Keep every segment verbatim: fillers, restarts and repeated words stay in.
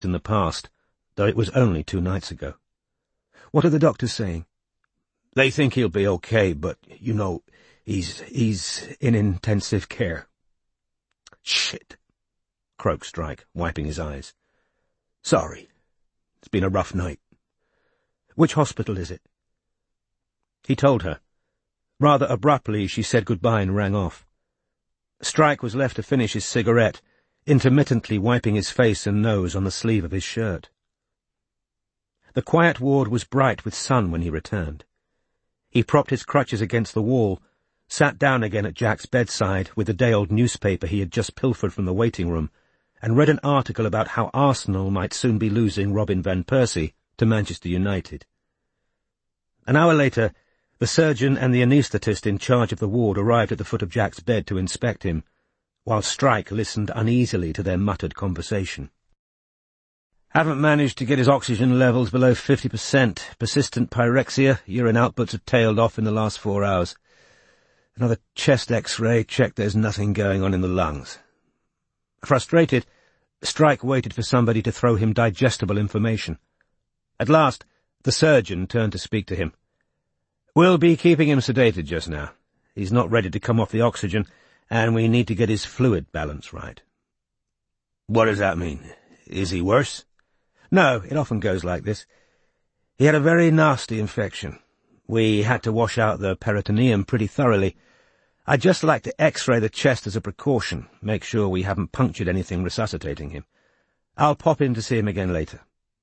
in the past, though it was only two nights ago. "What are the doctors saying?" "They think he'll be okay, but, you know, he's, he's in intensive care." "Shit," croaked Strike, wiping his eyes. "Sorry. It's been a rough night." "Which hospital is it?" He told her. Rather abruptly, she said goodbye and rang off. Strike was left to finish his cigarette, intermittently wiping his face and nose on the sleeve of his shirt. The quiet ward was bright with sun when he returned. He propped his crutches against the wall, sat down again at Jack's bedside with the day-old newspaper he had just pilfered from the waiting room, and read an article about how Arsenal might soon be losing Robin van Persie to Manchester United. An hour later, the surgeon and the anaesthetist in charge of the ward arrived at the foot of Jack's bed to inspect him, while Strike listened uneasily to their muttered conversation. "Haven't managed to get his oxygen levels below fifty percent. Persistent pyrexia. Urine outputs have tailed off in the last four hours. Another chest X-ray. Checked there's nothing going on in the lungs." Frustrated, Strike waited for somebody to throw him digestible information. At last, the surgeon turned to speak to him. "We'll be keeping him sedated just now. He's not ready to come off the oxygen, and we need to get his fluid balance right." "What does that mean? Is he worse?" "No, it often goes like this. He had a very nasty infection. We had to wash out the peritoneum pretty thoroughly. I'd just like to X-ray the chest as a precaution, make sure we haven't punctured anything resuscitating him. I'll pop in to see him again later."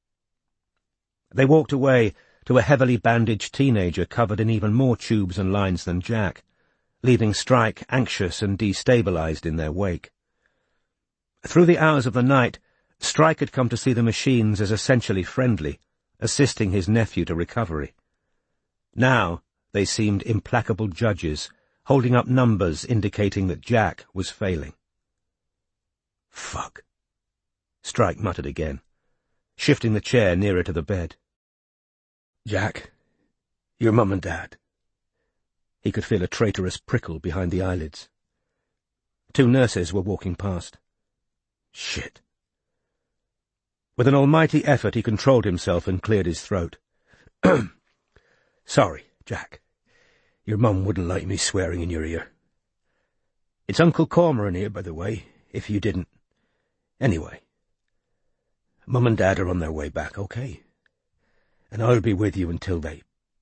They walked away to a heavily bandaged teenager covered in even more tubes and lines than Jack, leaving Strike anxious and destabilized in their wake. Through the hours of the night, Strike had come to see the machines as essentially friendly, assisting his nephew to recovery. Now they seemed implacable judges, holding up numbers indicating that Jack was failing. "Fuck," Strike muttered again, shifting the chair nearer to the bed. "Jack, your mum and dad." He could feel a traitorous prickle behind the eyelids. Two nurses were walking past. Shit. With an almighty effort he controlled himself and cleared his throat. "Sorry, Jack. Your mum wouldn't like me swearing in your ear. It's Uncle Cormoran here, by the way, if you didn't. Anyway, Mum and Dad are on their way back, okay? And I'll be with you until they—"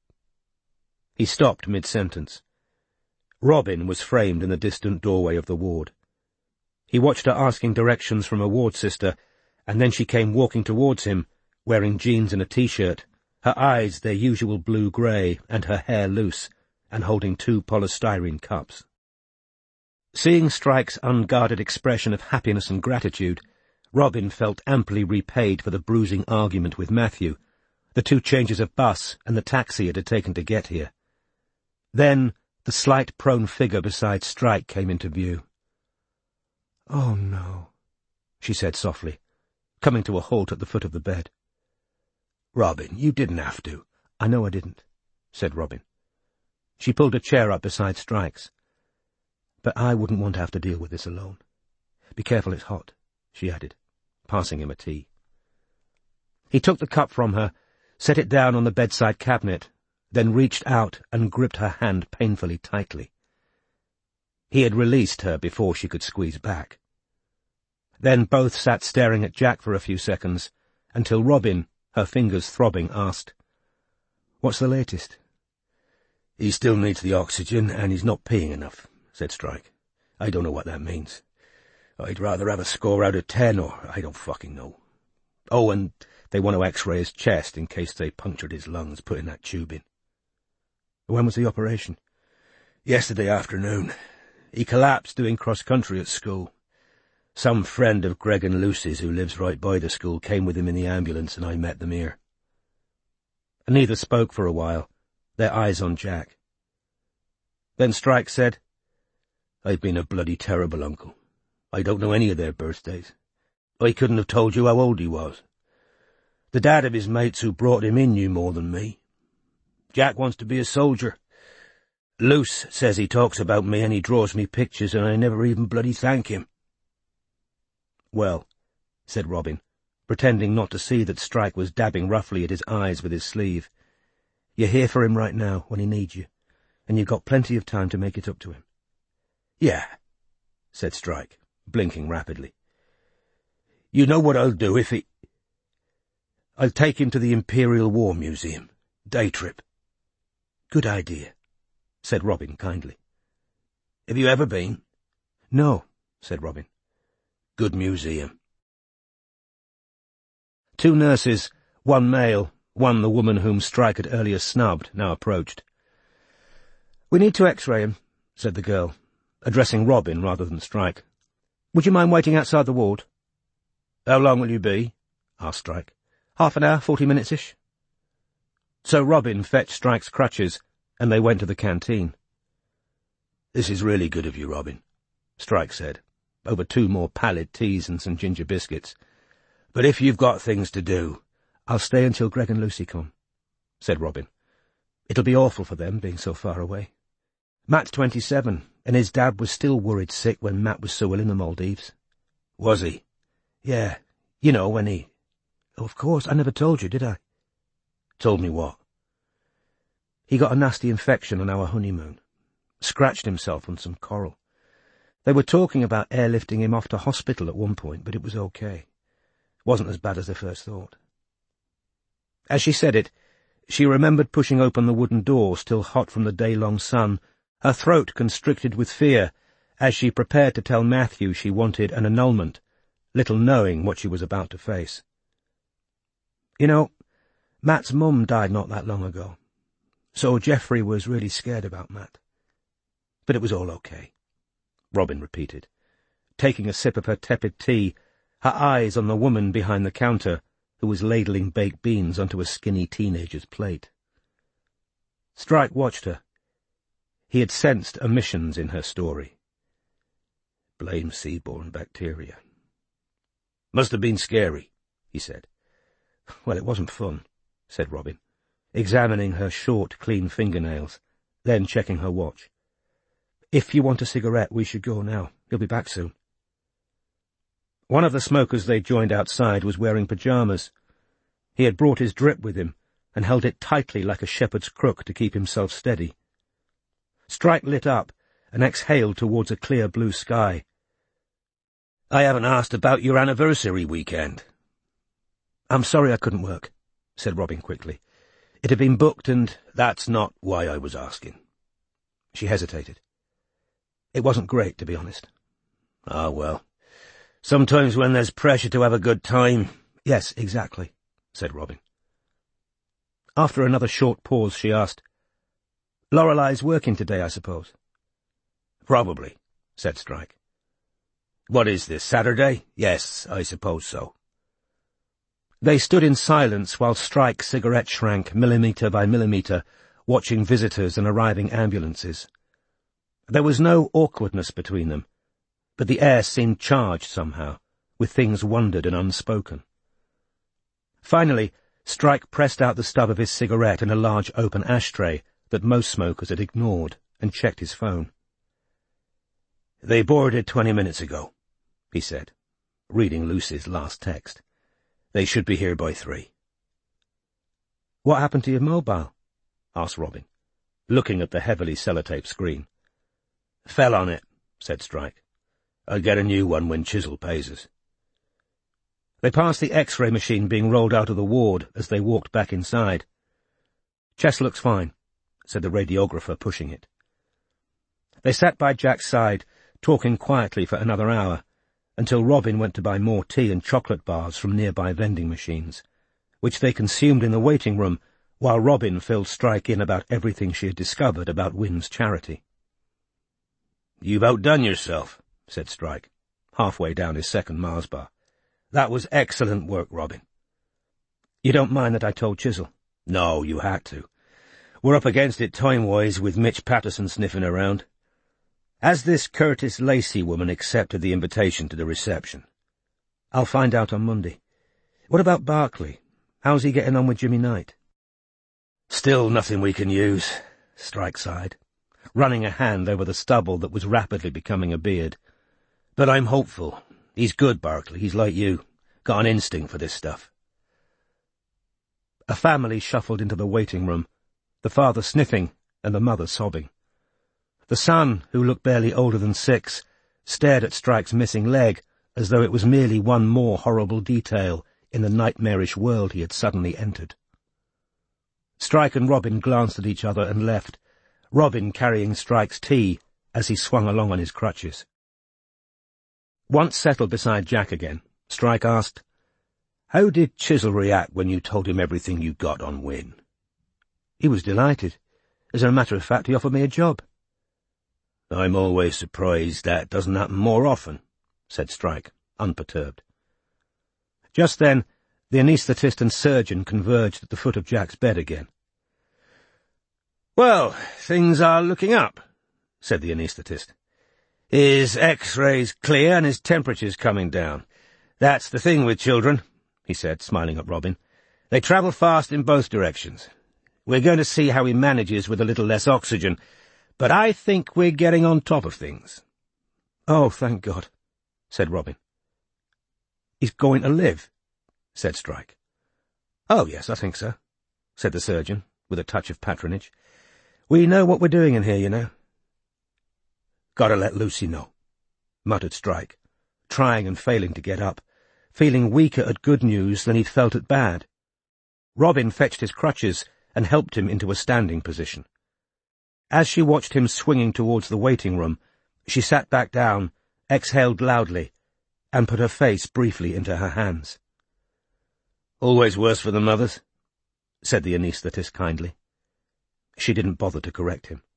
He stopped mid-sentence. Robin was framed in the distant doorway of the ward. He watched her asking directions from a ward sister, and then she came walking towards him, wearing jeans and a T-shirt, her eyes their usual blue-grey and her hair loose, and holding two polystyrene cups. Seeing Strike's unguarded expression of happiness and gratitude, Robin felt amply repaid for the bruising argument with Matthew, the two changes of bus and the taxi it had taken to get here. Then the slight prone figure beside Strike came into view. "Oh, no," she said softly, coming to a halt at the foot of the bed. "Robin, you didn't have to." "I know I didn't," said Robin. She pulled a chair up beside Strike's. "But I wouldn't want to have to deal with this alone. Be careful, it's hot," she added, passing him a tea. He took the cup from her, set it down on the bedside cabinet, then reached out and gripped her hand painfully tightly. He had released her before she could squeeze back. Then both sat staring at Jack for a few seconds, until Robin, her fingers throbbing, asked, "What's the latest?" "He still needs the oxygen, and he's not peeing enough," said Strike. "I don't know what that means. I'd rather have a score out of ten, or I don't fucking know. Oh, and they want to X-ray his chest in case they punctured his lungs putting that tube in." "When was the operation?" "Yesterday afternoon. He collapsed doing cross-country at school. Some friend of Greg and Lucy's who lives right by the school came with him in the ambulance, and I met them here." Neither spoke for a while, their eyes on Jack. Then Strike said, "I've been a bloody terrible uncle. I don't know any of their birthdays. I couldn't have told you how old he was. The dad of his mates who brought him in knew more than me. Jack wants to be a soldier. Luce says he talks about me and he draws me pictures, and I never even bloody thank him." "Well," said Robin, pretending not to see that Strike was dabbing roughly at his eyes with his sleeve. "You're here for him right now, when he needs you, and you've got plenty of time to make it up to him." "Yeah," said Strike, blinking rapidly. "You know what I'll do if he... I'll take him to the Imperial War Museum. Day trip." "Good idea," said Robin kindly. "Have you ever been?" "No," said Robin. "Good museum." Two nurses, one male, one the woman whom Strike had earlier snubbed, now approached. "We need to x-ray him," said the girl, addressing Robin rather than Strike. "Would you mind waiting outside the ward?" "How long will you be?" asked Strike. Half an hour, forty minutes-ish." So Robin fetched Strike's crutches, and they went to the canteen. "This is really good of you, Robin," Strike said, over two more pallid teas and some ginger biscuits. "But if you've got things to do—" "I'll stay until Greg and Lucy come," said Robin. "It'll be awful for them, being so far away. Matt's twenty-seven, and his dad was still worried sick when Matt was so ill in the Maldives." "Was he?" "Yeah. You know, when he—" "Oh, of course, I never told you, did I?" "Told me what?" "He got a nasty infection on our honeymoon. Scratched himself on some coral. They were talking about airlifting him off to hospital at one point, but it was okay. Wasn't as bad as they first thought." As she said it, she remembered pushing open the wooden door, still hot from the day-long sun, her throat constricted with fear, as she prepared to tell Matthew she wanted an annulment, little knowing what she was about to face. "You know, Matt's mum died not that long ago, so Geoffrey was really scared about Matt. But it was all okay," Robin repeated, taking a sip of her tepid tea, her eyes on the woman behind the counter who was ladling baked beans onto a skinny teenager's plate. Strike watched her. He had sensed omissions in her story. "Blame sea-borne bacteria. Must have been scary," he said. "Well, it wasn't fun," said Robin, examining her short, clean fingernails, then checking her watch. "If you want a cigarette, we should go now. He'll be back soon." One of the smokers they joined outside was wearing pyjamas. He had brought his drip with him and held it tightly like a shepherd's crook to keep himself steady. Strike lit up and exhaled towards a clear blue sky. "I haven't asked about your anniversary weekend." "I'm sorry I couldn't work," said Robin quickly. "It had been booked and—" "That's not why I was asking." She hesitated. "It wasn't great, to be honest." "Ah, well. Sometimes when there's pressure to have a good time—" "Yes, exactly," said Robin. After another short pause, she asked, "Lorelei's working today, I suppose?" "Probably," said Strike. "What is this, Saturday? Yes, I suppose so." They stood in silence while Strike cigarette shrank millimetre by millimetre, watching visitors and arriving ambulances. There was no awkwardness between them, but the air seemed charged somehow, with things wondered and unspoken. Finally, Strike pressed out the stub of his cigarette in a large open ashtray that most smokers had ignored, and checked his phone. "They boarded twenty minutes ago," he said, reading Lucy's last text. "They should be here by three." "What happened to your mobile?" asked Robin, looking at the heavily sellotape screen. "Fell on it," said Strike. "I'll get a new one when Chisel pays us." They passed the X-ray machine being rolled out of the ward as they walked back inside. "Chest looks fine," said the radiographer, pushing it. They sat by Jack's side, talking quietly for another hour, until Robin went to buy more tea and chocolate bars from nearby vending machines, which they consumed in the waiting room while Robin filled Strike in about everything she had discovered about Wynn's charity. "You've outdone yourself," said Strike, halfway down his second Mars bar. "That was excellent work, Robin." "You don't mind that I told Chisel?" "No, you had to. We're up against it time-wise with Mitch Patterson sniffing around. Has this Curtis Lacey woman accepted the invitation to the reception?" "I'll find out on Monday. What about Barclay? How's he getting on with Jimmy Knight?" "Still nothing we can use," Strike sighed, running a hand over the stubble that was rapidly becoming a beard. "But I'm hopeful. He's good, Barclay. He's like you. Got an instinct for this stuff. A family shuffled into the waiting room, the father sniffing and the mother sobbing. The son, who looked barely older than six, stared at Strike's missing leg as though it was merely one more horrible detail in the nightmarish world he had suddenly entered. Strike and Robin glanced at each other and left, Robin carrying Strike's tea as he swung along on his crutches. Once settled beside Jack again, Strike asked, "How did Chisel react when you told him everything you got on Wynne?" "He was delighted. As a matter of fact, he offered me a job." "I'm always surprised that doesn't happen more often," said Strike, unperturbed. Just then, the anaesthetist and surgeon converged at the foot of Jack's bed again. "Well, things are looking up," said the anaesthetist. "His X-rays clear and his temperature's coming down. That's the thing with children," he said, smiling at Robin. "They travel fast in both directions. We're going to see how he manages with a little less oxygen, but I think we're getting on top of things." "Oh, thank God," said Robin. "He's going to live," said Strike. "Oh, yes, I think so," said the surgeon, with a touch of patronage. "We know what we're doing in here, you know." "Gotta let Lucy know," muttered Strike, trying and failing to get up, feeling weaker at good news than he'd felt at bad. Robin fetched his crutches and helped him into a standing position. As she watched him swinging towards the waiting room, she sat back down, exhaled loudly, and put her face briefly into her hands. "Always worse for the mothers," said the anaesthetist kindly. She didn't bother to correct him.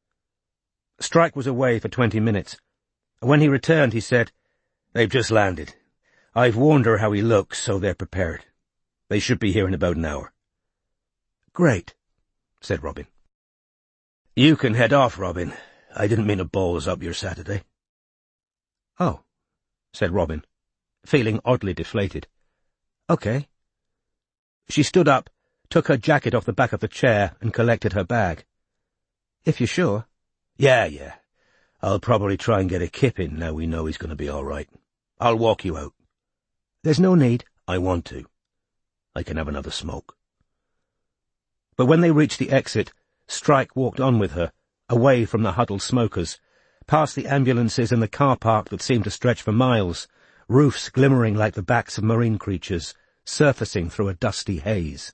Strike was away for twenty minutes. When he returned, he said, "They've just landed. I've warned her how he looks, so they're prepared. They should be here in about an hour." "Great," said Robin. "You can head off, Robin. I didn't mean to balls up your Saturday." "Oh," said Robin, feeling oddly deflated. "Okay." She stood up, took her jacket off the back of the chair, and collected her bag. "If you're sure." Yeah, yeah. I'll probably try and get a kip in now we know he's going to be all right. I'll walk you out." "There's no need." "I want to. I can have another smoke." But when they reached the exit, Strike walked on with her, away from the huddled smokers, past the ambulances in the car park that seemed to stretch for miles, roofs glimmering like the backs of marine creatures, surfacing through a dusty haze.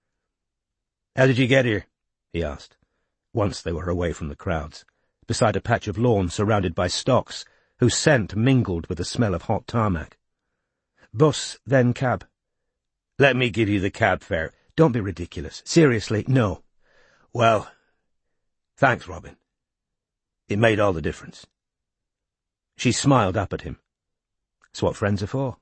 "How did you get here?" he asked, once they were away from the crowds, beside a patch of lawn surrounded by stocks, whose scent mingled with the smell of hot tarmac. "Bus, then cab." "Let me give you the cab fare." "Don't be ridiculous. Seriously, no." "Well, thanks, Robin. It made all the difference." She smiled up at him. "It's what friends are for."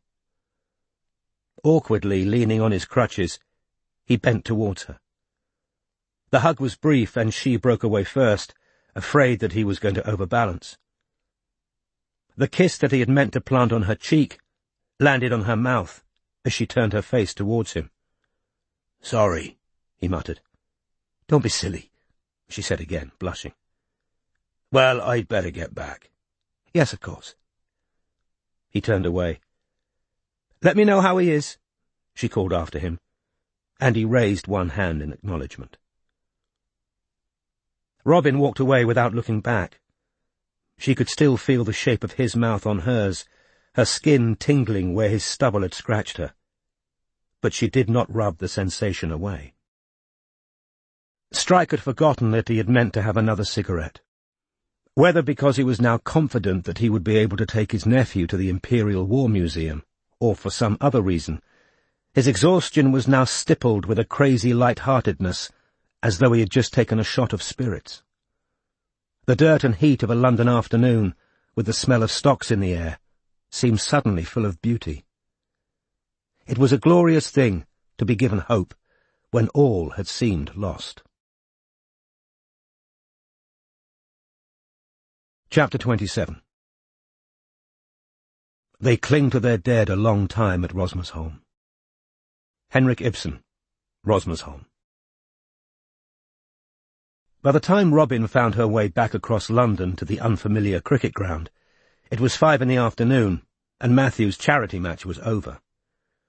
Awkwardly leaning on his crutches, he bent towards her. The hug was brief, and she broke away first, afraid that he was going to overbalance. The kiss that he had meant to plant on her cheek landed on her mouth as she turned her face towards him. "Sorry," he muttered. "Don't be silly," she said again, blushing. "Well, I'd better get back." "Yes, of course." He turned away. "Let me know how he is," she called after him, and he raised one hand in acknowledgement. Robin walked away without looking back. She could still feel the shape of his mouth on hers, her skin tingling where his stubble had scratched her. But she did not rub the sensation away. Strike had forgotten that he had meant to have another cigarette. Whether because he was now confident that he would be able to take his nephew to the Imperial War Museum, or for some other reason, his exhaustion was now stippled with a crazy light-heartedness, as though he had just taken a shot of spirits. The dirt and heat of a London afternoon, with the smell of stocks in the air, seemed suddenly full of beauty. It was a glorious thing to be given hope when all had seemed lost. Chapter twenty-seven. They cling to their dead a long time at Rosmersholm. Henrik Ibsen, Rosmersholm. By the time Robin found her way back across London to the unfamiliar cricket ground, it was five in the afternoon, and Matthew's charity match was over.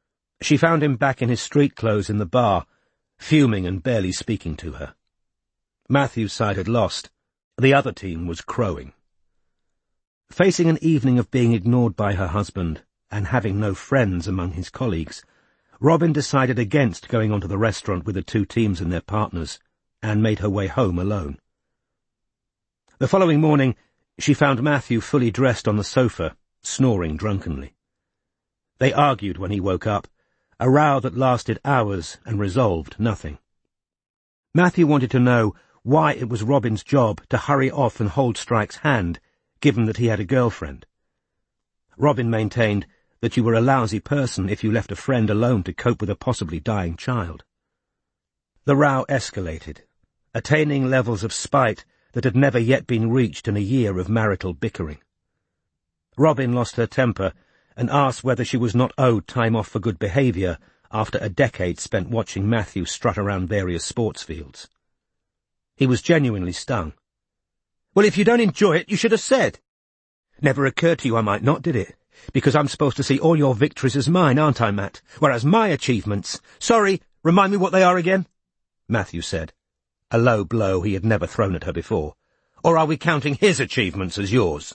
She found him back in his street clothes in the bar, fuming and barely speaking to her. Matthew's side had lost. The other team was crowing. Facing an evening of being ignored by her husband and having no friends among his colleagues, Robin decided against going onto the restaurant with the two teams and their partners, and made her way home alone. The following morning, she found Matthew fully dressed on the sofa, snoring drunkenly. They argued when he woke up, a row that lasted hours and resolved nothing. Matthew wanted to know why it was Robin's job to hurry off and hold Strike's hand, given that he had a girlfriend. Robin maintained that you were a lousy person if you left a friend alone to cope with a possibly dying child. The row escalated, attaining levels of spite that had never yet been reached in a year of marital bickering. Robin lost her temper and asked whether she was not owed time off for good behaviour after a decade spent watching Matthew strut around various sports fields. He was genuinely stung. "Well, if you don't enjoy it, you should have said." "Never occurred to you I might not, did it? Because I'm supposed to see all your victories as mine, aren't I, Matt? Whereas my achievements—" "Sorry, remind me what they are again," Matthew said, a low blow he had never thrown at her before. "Or are we counting his achievements as yours?"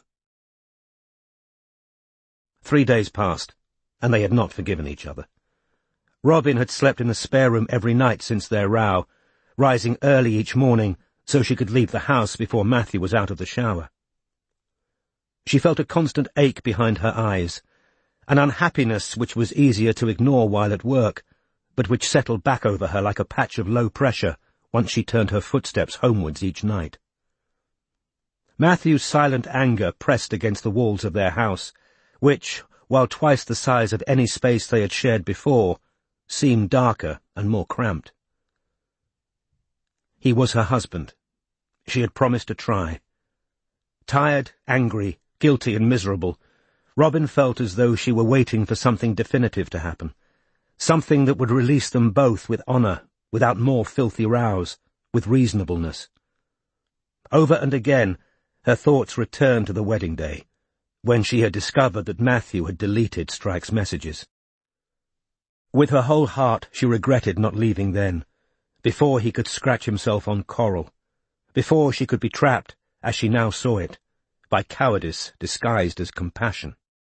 Three days passed, and they had not forgiven each other. Robin had slept in the spare room every night since their row, rising early each morning so she could leave the house before Matthew was out of the shower. She felt a constant ache behind her eyes, an unhappiness which was easier to ignore while at work, but which settled back over her like a patch of low pressure once she turned her footsteps homewards each night. Matthew's silent anger pressed against the walls of their house, which, while twice the size of any space they had shared before, seemed darker and more cramped. He was her husband. She had promised to try. Tired, angry, guilty and miserable, Robin felt as though she were waiting for something definitive to happen, something that would release them both with honour, without more filthy rows, with reasonableness. Over and again, her thoughts returned to the wedding day, when she had discovered that Matthew had deleted Strike's messages. With her whole heart she regretted not leaving then, before he could scratch himself on coral, before she could be trapped, as she now saw it, by cowardice disguised as compassion.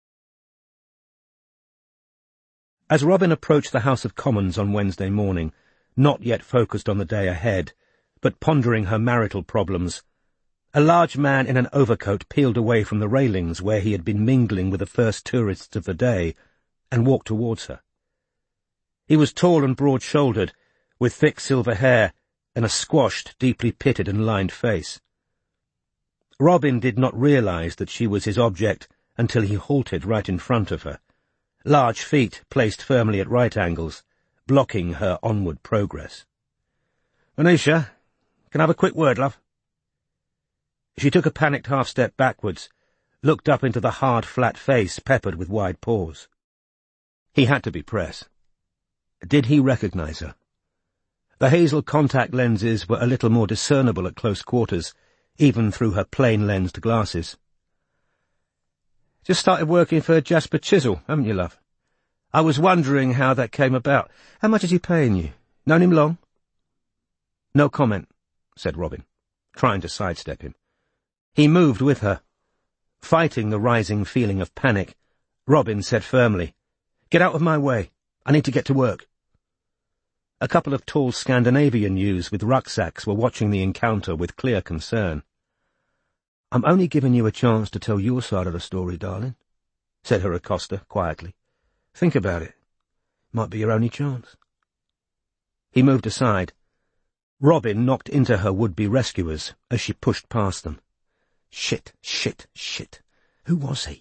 As Robin approached the House of Commons on Wednesday morning, not yet focused on the day ahead, but pondering her marital problems, a large man in an overcoat peeled away from the railings where he had been mingling with the first tourists of the day, and walked towards her. He was tall and broad-shouldered, with thick silver hair and a squashed, deeply pitted and lined face. Robin did not realize that she was his object until he halted right in front of her, large feet placed firmly at right angles, blocking her onward progress. "Venetia, can I have a quick word, love?" She took a panicked half-step backwards, looked up into the hard, flat face peppered with wide pores. He had to be press. Did he recognize her? The hazel contact lenses were a little more discernible at close quarters, even through her plain-lensed glasses. "Just started working for Jasper Chisel, haven't you, love? I was wondering how that came about. How much is he paying you? Known him long?" "No comment," said Robin, trying to sidestep him. He moved with her. Fighting the rising feeling of panic, Robin said firmly, "Get out of my way. I need to get to work." A couple of tall Scandinavian youths with rucksacks were watching the encounter with clear concern. "I'm only giving you a chance to tell your side of the story, darling," said her accoster quietly. "Think about it. Might be your only chance." He moved aside. Robin knocked into her would-be rescuers as she pushed past them. Shit, shit, shit. Who was he?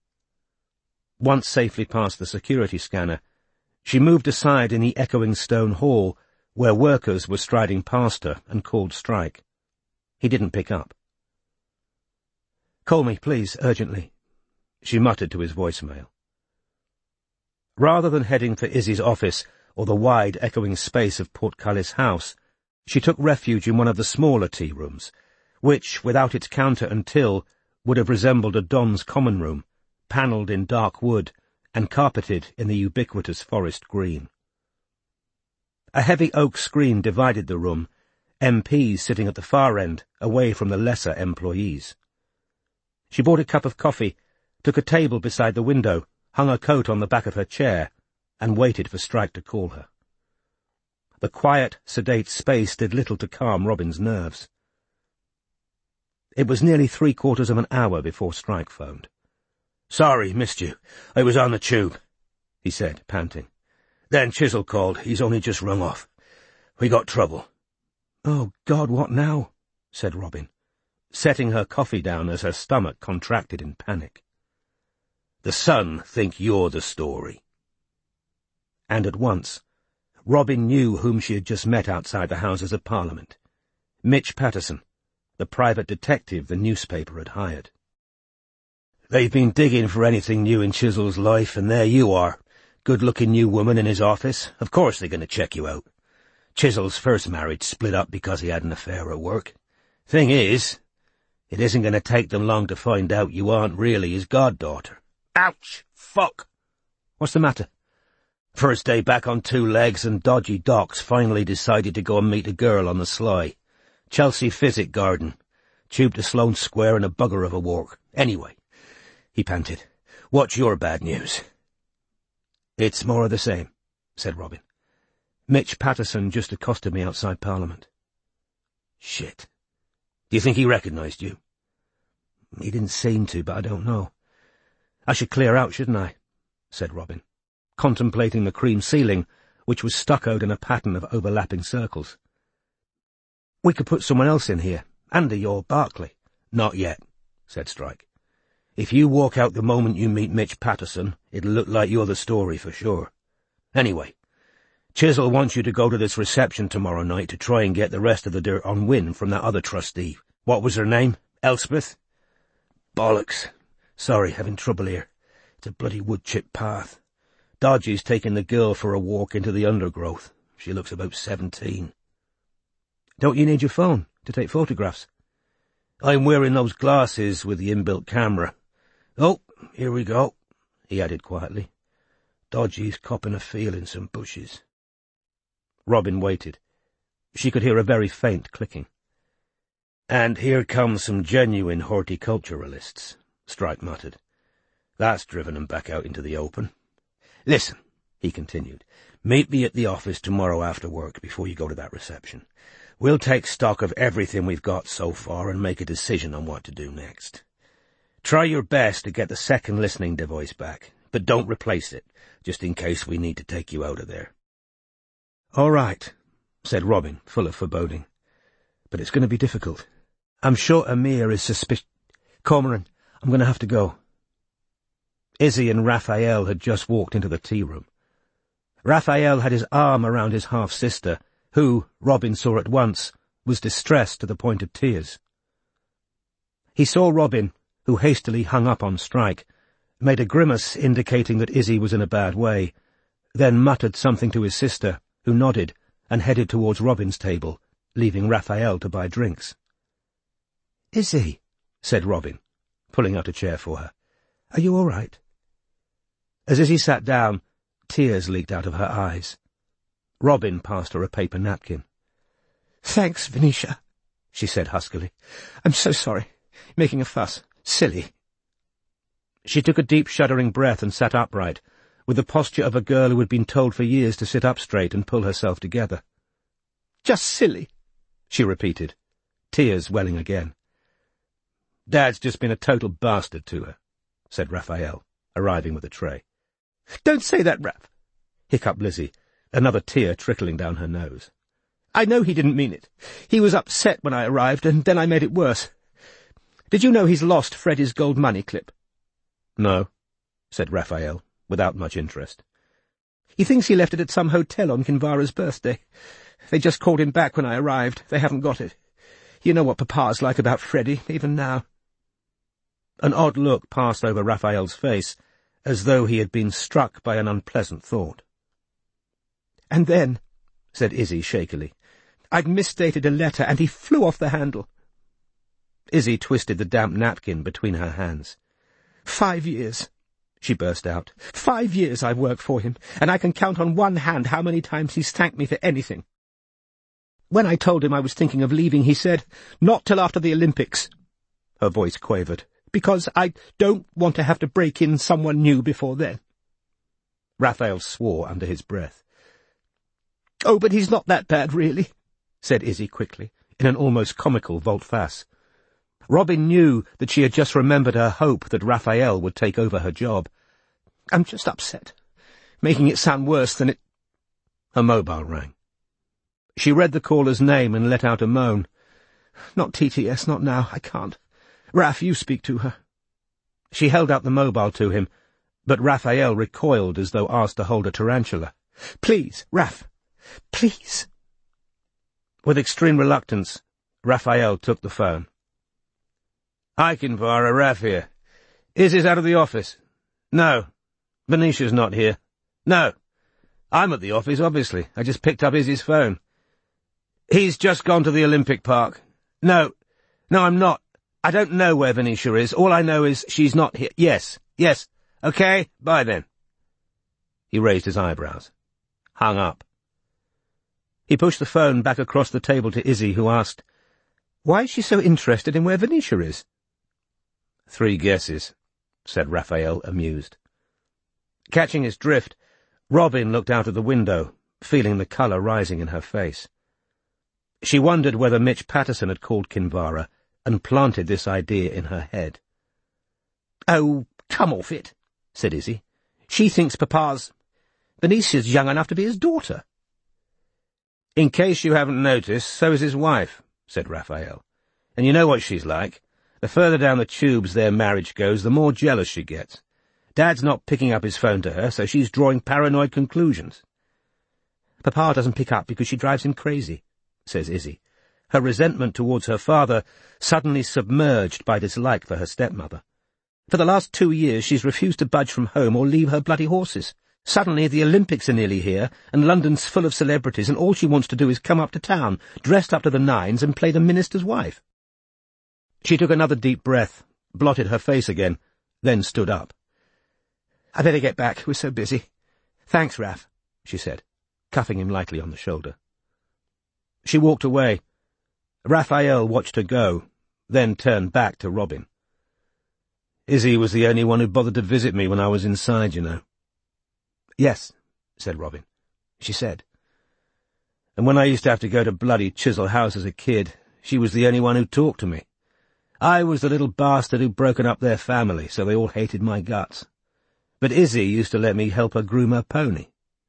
Once safely past the security scanner, she moved aside in the echoing stone hall where workers were striding past her and called Strike. He didn't pick up. "Call me, please, urgently," she muttered to his voicemail. Rather than heading for Izzy's office or the wide, echoing space of Portcullis House, she took refuge in one of the smaller tea rooms, which, without its counter and till, would have resembled a Don's common room, panelled in dark wood and carpeted in the ubiquitous forest green. A heavy oak screen divided the room, M Ps sitting at the far end, away from the lesser employees. She bought a cup of coffee, took a table beside the window, hung a coat on the back of her chair, and waited for Strike to call her. The quiet, sedate space did little to calm Robin's nerves. It was nearly three-quarters of an hour before Strike phoned. "Sorry, missed you. I was on the tube," he said, panting. "Then Chisel called. He's only just rung off. We got trouble." "Oh, God, what now?" said Robin, setting her coffee down as her stomach contracted in panic. "The Sun think you're the story." And at once, Robin knew whom she had just met outside the Houses of Parliament. Mitch Patterson, the private detective the newspaper had hired. "They've been digging for anything new in Chisel's life, and there you are, good-looking new woman in his office. Of course they're going to check you out. Chisel's first marriage split up because he had an affair at work. Thing is, it isn't going to take them long to find out you aren't really his goddaughter." "Ouch! Fuck!" "What's the matter?" "First day back on two legs, and Dodgy Docs finally decided to go and meet a girl on the sly. Chelsea Physic Garden. Tube to Sloane Square and a bugger of a walk. Anyway," he panted, "what's your bad news?" "It's more of the same," said Robin. "Mitch Patterson just accosted me outside Parliament." "Shit. Do you think he recognized you?" "He didn't seem to, but I don't know. I should clear out, shouldn't I?" said Robin, contemplating the cream ceiling, which was stuccoed in a pattern of overlapping circles. "We could put someone else in here, Andy or Barclay." "Not yet," said Strike. "If you walk out the moment you meet Mitch Patterson, it'll look like you're the story for sure. Anyway, Chisel wants you to go to this reception tomorrow night to try and get the rest of the dirt on Wynne from that other trustee. What was her name? Elspeth?" "Bollocks. Sorry, having trouble here. It's a bloody wood-chip path. Dodgy's taking the girl for a walk into the undergrowth. She looks about seventeen." "Don't you need your phone to take photographs?" "I'm wearing those glasses with the inbuilt camera. Oh, here we go," he added quietly. "Dodgy's copping a feel in some bushes." Robin waited. She could hear a very faint clicking. "And here come some genuine horticulturalists," Strike muttered. "That's driven 'em back out into the open. Listen," he continued, "meet me at the office tomorrow after work before you go to that reception. We'll take stock of everything we've got so far and make a decision on what to do next. Try your best to get the second listening device back, but don't replace it, just in case we need to take you out of there." "All right," said Robin, full of foreboding. "But it's going to be difficult. I'm sure Amir is suspicious. Cormoran, I'm going to have to go." Izzy and Raphael had just walked into the tea room. Raphael had his arm around his half-sister, who, Robin saw at once, was distressed to the point of tears. He saw Robin, who hastily hung up on Strike, made a grimace indicating that Izzy was in a bad way, then muttered something to his sister, who nodded and headed towards Robin's table, leaving Raphael to buy drinks. "Izzy," said Robin, pulling out a chair for her, "are you all right?" As Izzy sat down, tears leaked out of her eyes. Robin passed her a paper napkin. "Thanks, Venetia," she said huskily. "I'm so sorry. Making a fuss. Silly." She took a deep, shuddering breath and sat upright, with the posture of a girl who had been told for years to sit up straight and pull herself together. "Just silly," she repeated, tears welling again. "Dad's just been a total bastard to her," said Raphael, arriving with a tray. "Don't say that, Raph," hiccuped Lizzie, another tear trickling down her nose. "I know he didn't mean it. He was upset when I arrived, and then I made it worse. Did you know he's lost Freddie's gold money clip?" "No," said Raphael, without much interest. "He thinks he left it at some hotel on Kinvara's birthday. They just called him back when I arrived. They haven't got it. You know what Papa's like about Freddie, even now." An odd look passed over Raphael's face, as though he had been struck by an unpleasant thought. "And then," said Izzy shakily, "I'd misdated a letter, and he flew off the handle." Izzy twisted the damp napkin between her hands. "Five years," she burst out. Five years I've worked for him, and I can count on one hand how many times he's thanked me for anything. When I told him I was thinking of leaving, he said, "Not till after the Olympics." Her voice quavered. "Because I don't want to have to break in someone new before then." Raphael swore under his breath. "Oh, but he's not that bad, really," said Izzy quickly, in an almost comical volte-face. Robin knew that she had just remembered her hope that Raphael would take over her job. "I'm just upset, making it sound worse than it—" Her mobile rang. She read the caller's name and let out a moan. "Not T T S, not now, I can't. Raph, you speak to her." She held out the mobile to him, but Raphael recoiled as though asked to hold a tarantula. "Please, Raph, please." With extreme reluctance, Raphael took the phone. "Hi, Kinvara, Raph here. Izzy's out of the office." "No. Venetia's not here." "No. I'm at the office, obviously. I just picked up Izzy's phone." "He's just gone to the Olympic Park." "No. No, I'm not. I don't know where Venetia is. All I know is she's not here." "Yes. Yes. Okay. Bye, then." He raised his eyebrows. Hung up. He pushed the phone back across the table to Izzy, who asked, "Why is she so interested in where Venetia is?" "Three guesses," said Raphael, amused. Catching his drift, Robin looked out of the window, feeling the colour rising in her face. She wondered whether Mitch Patterson had called Kinvara and planted this idea in her head. "Oh, come off it," said Izzy. "She thinks Papa's— Venetia's young enough to be his daughter." "In case you haven't noticed, so is his wife," said Raphael. "And you know what she's like. The further down the tubes their marriage goes, the more jealous she gets. Dad's not picking up his phone to her, so she's drawing paranoid conclusions." "Papa doesn't pick up because she drives him crazy," says Izzy, her resentment towards her father suddenly submerged by dislike for her stepmother. "For the last two years she's refused to budge from home or leave her bloody horses. Suddenly the Olympics are nearly here, and London's full of celebrities, and all she wants to do is come up to town, dressed up to the nines, and play the minister's wife." She took another deep breath, blotted her face again, then stood up. "I better get back, we're so busy." "Thanks, Raph," she said, cuffing him lightly on the shoulder. She walked away. Raphael watched her go, then turned back to Robin. "Izzy was the only one who bothered to visit me when I was inside, you know." "Yes," said Robin. "She said. And when I used to have to go to bloody Chisel House as a kid, she was the only one who talked to me. I was the little bastard who'd broken up their family, so they all hated my guts. But Izzy used to let me help her groom her pony."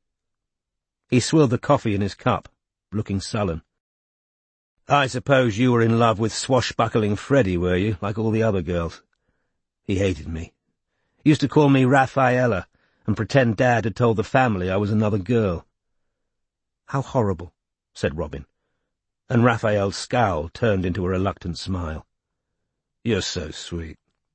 He swilled the coffee in his cup, looking sullen. "I suppose you were in love with swashbuckling Freddie, were you, like all the other girls? He hated me. He used to call me Raphaela, and pretend Dad had told the family I was another girl." "How horrible," said Robin, and Raphael's scowl turned into a reluctant smile. "You're so sweet."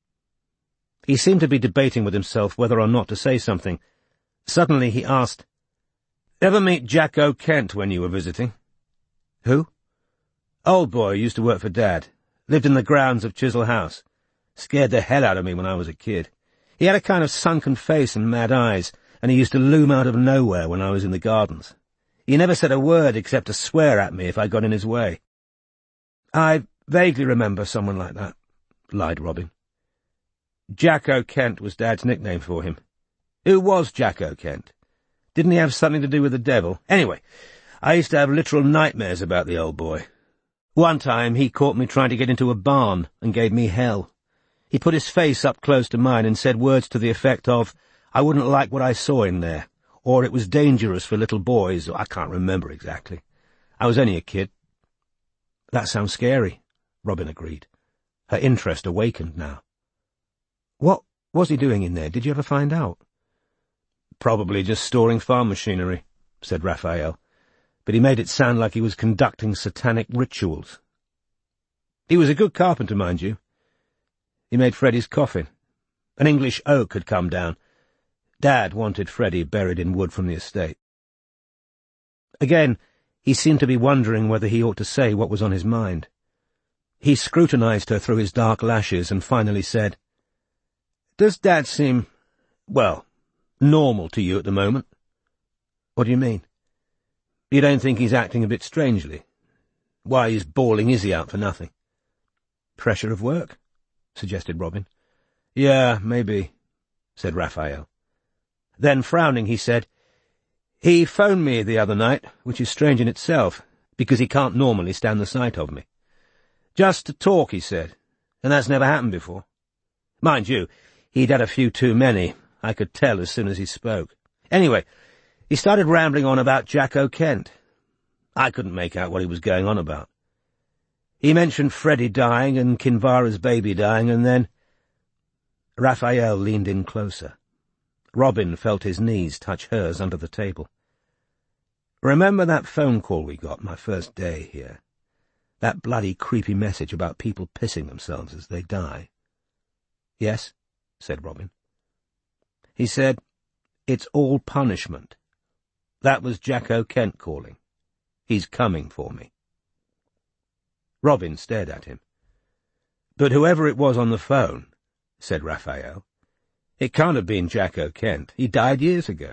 He seemed to be debating with himself whether or not to say something. Suddenly he asked, "Ever meet Jack O'Kent when you were visiting?" "Who?" "Old boy used to work for Dad. Lived in the grounds of Chisel House. Scared the hell out of me when I was a kid. He had a kind of sunken face and mad eyes, and he used to loom out of nowhere when I was in the gardens. He never said a word except to swear at me if I got in his way." "I vaguely remember someone like that," lied Robin. "Jack O'Kent was Dad's nickname for him." "Who was Jack O'Kent? Didn't he have something to do with the devil? Anyway, I used to have literal nightmares about the old boy. One time he caught me trying to get into a barn and gave me hell. He put his face up close to mine and said words to the effect of, I wouldn't like what I saw in there, or it was dangerous for little boys, or I can't remember exactly. I was only a kid." "That sounds scary," Robin agreed. Her interest awakened now. "What was he doing in there? Did you ever find out?" "Probably just storing farm machinery," said Raphael, but he made it sound like he was conducting satanic rituals. "He was a good carpenter, mind you. He made Freddie's coffin. An English oak had come down. Dad wanted Freddie buried in wood from the estate." Again, he seemed to be wondering whether he ought to say what was on his mind. He scrutinized her through his dark lashes and finally said, "Does Dad seem, well, normal to you at the moment. What do you mean? You don't think he's acting a bit strangely? Why, he's bawling Izzy out for nothing. Pressure of work? Suggested Robin. Yeah, maybe, said Raphael. Then, frowning, he said, He phoned me the other night, which is strange in itself, because he can't normally stand the sight of me. Just to talk, he said, and that's never happened before. Mind you, he'd had a few too many, I could tell as soon as he spoke. Anyway, he started rambling on about Jacko Kent. I couldn't make out what he was going on about. He mentioned Freddie dying and Kinvara's baby dying, and then... Raphael leaned in closer. Robin felt his knees touch hers under the table. Remember that phone call we got my first day here? That bloody creepy message about people pissing themselves as they die? Yes, said Robin. He said, It's all punishment. That was Jacko Kent calling. He's coming for me. Robin stared at him. But whoever it was on the phone, said Raphael, it can't have been Jacko Kent. He died years ago.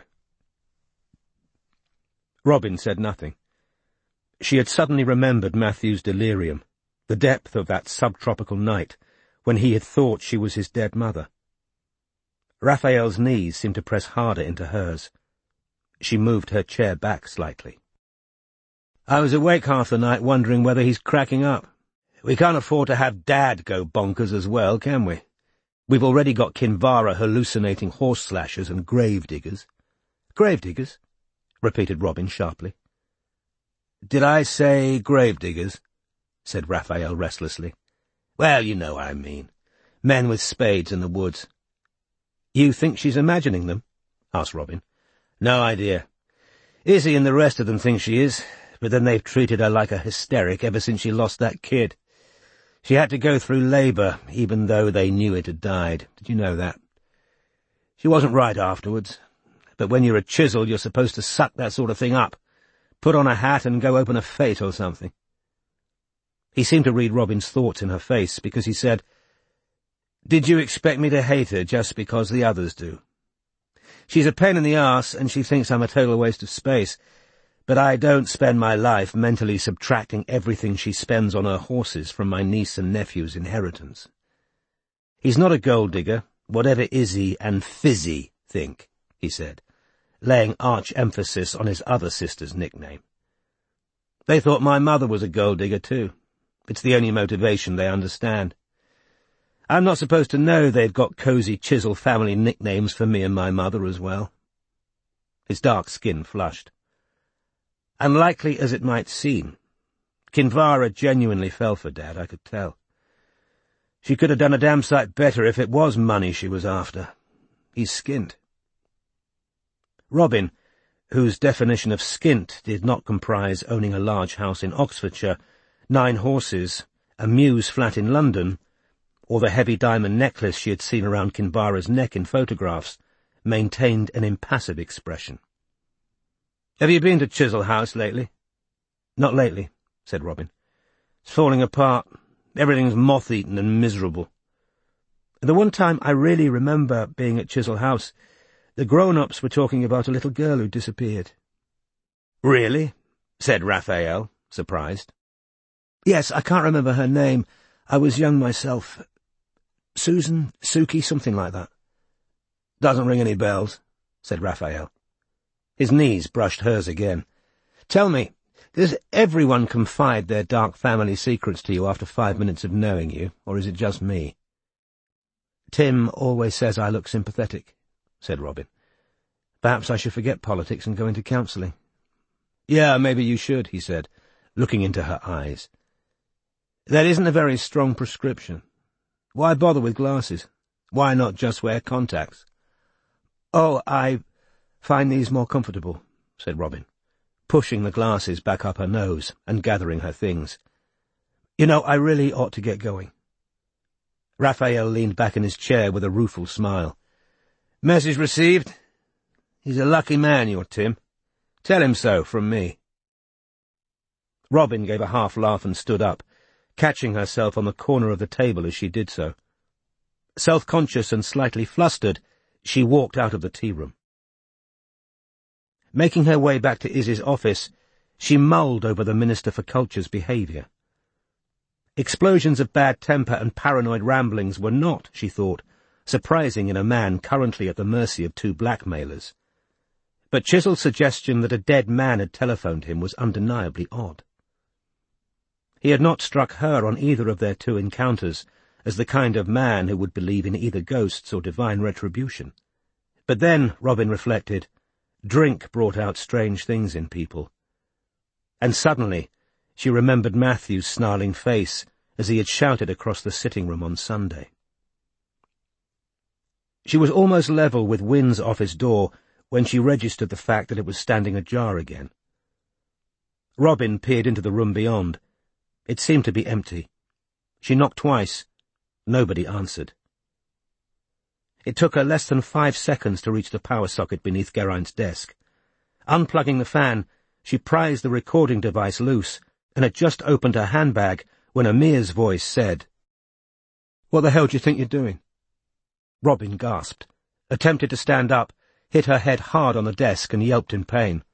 Robin said nothing. She had suddenly remembered Matthew's delirium, the depth of that subtropical night when he had thought she was his dead mother. Raphael's knees seemed to press harder into hers. She moved her chair back slightly. I was awake half the night wondering whether he's cracking up. We can't afford to have Dad go bonkers as well, can we? We've already got Kinvara hallucinating horse slashers and grave-diggers. Grave-diggers? Repeated Robin sharply. Did I say grave-diggers? Said Raphael restlessly. Well, you know what I mean. Men with spades in the woods. You think she's imagining them? Asked Robin. No idea. Izzy and the rest of them think she is, but then they've treated her like a hysteric ever since she lost that kid. She had to go through labour, even though they knew it had died. Did you know that? She wasn't right afterwards. But when you're a chisel, you're supposed to suck that sort of thing up, put on a hat and go open a fete or something. He seemed to read Robin's thoughts in her face, because he said, Did you expect me to hate her just because the others do? She's a pain in the arse, and she thinks I'm a total waste of space, but I don't spend my life mentally subtracting everything she spends on her horses from my niece and nephew's inheritance. He's not a gold-digger, whatever Izzy and Fizzy think, he said, laying arch emphasis on his other sister's nickname. They thought my mother was a gold-digger, too. It's the only motivation they understand. I'm not supposed to know they've got cosy chisel family nicknames for me and my mother as well. His dark skin flushed. Unlikely as it might seem, Kinvara genuinely fell for Dad, I could tell. She could have done a damn sight better if it was money she was after. He's skint. Robin, whose definition of skint did not comprise owning a large house in Oxfordshire, nine horses, a mews flat in London, or the heavy diamond necklace she had seen around Kinvara's neck in photographs, maintained an impassive expression. Have you been to Chisel House lately? Not lately, said Robin. It's falling apart. Everything's moth-eaten and miserable. The one time I really remember being at Chisel House, the grown-ups were talking about a little girl who disappeared. Really? Said Raphael, surprised. Yes, I can't remember her name. I was young myself. Susan, Suki, something like that. Doesn't ring any bells, said Raphael. His knees brushed hers again. Tell me, does everyone confide their dark family secrets to you after five minutes of knowing you, or is it just me? Tim always says I look sympathetic, said Robin. Perhaps I should forget politics and go into counselling. Yeah, maybe you should, he said, looking into her eyes. That isn't a very strong prescription. Why bother with glasses? Why not just wear contacts? Oh, I find these more comfortable, said Robin, pushing the glasses back up her nose and gathering her things. You know, I really ought to get going. Raphael leaned back in his chair with a rueful smile. Message received. He's a lucky man, your Tim. Tell him so, from me. Robin gave a half-laugh and stood up, catching herself on the corner of the table as she did so. Self-conscious and slightly flustered, She walked out of the tea room. Making her way back to Izzy's office, she mulled over the Minister for Culture's behaviour. Explosions of bad temper and paranoid ramblings were not, she thought, surprising in a man currently at the mercy of two blackmailers. But Chisel's suggestion that a dead man had telephoned him was undeniably odd. He had not struck her on either of their two encounters as the kind of man who would believe in either ghosts or divine retribution. But then, Robin reflected, drink brought out strange things in people. And suddenly she remembered Matthew's snarling face as he had shouted across the sitting room on Sunday. She was almost level with Wynne's office door when she registered the fact that it was standing ajar again. Robin peered into the room beyond. It seemed to be empty. She knocked twice. Nobody answered. It took her less than five seconds to reach the power socket beneath Geraint's desk. Unplugging the fan, she prized the recording device loose and had just opened her handbag when Amir's voice said, "What the hell do you think you're doing?" Robin gasped, attempted to stand up, hit her head hard on the desk and yelped in pain.